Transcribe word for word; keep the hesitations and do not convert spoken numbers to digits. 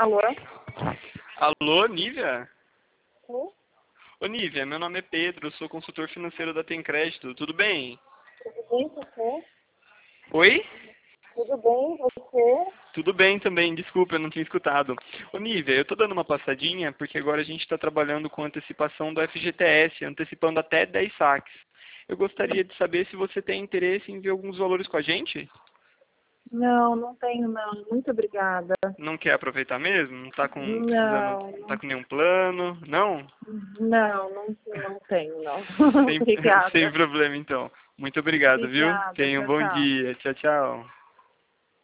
Alô? Alô, Nívia? Sim? Ô, Nívia, meu nome é Pedro, sou consultor financeiro da Tem Crédito. Tudo bem? Tudo bem, você? Oi? Tudo bem, você? Tudo bem também, desculpa, eu não tinha escutado. Ô, Nívia, eu tô dando uma passadinha porque agora a gente está trabalhando com antecipação do F G T S, antecipando até dez saques. Eu gostaria de saber se você tem interesse em ver alguns valores com a gente? Não, não tenho não. Muito obrigada. Não quer aproveitar mesmo? Não tá com, precisando, Não, tá não, com nenhum plano? Não? não, não, não tenho não. Sem, sem Obrigada. problema, então. Muito obrigado, viu? Obrigada, Tenha um tchau, bom tchau. dia. Tchau, tchau.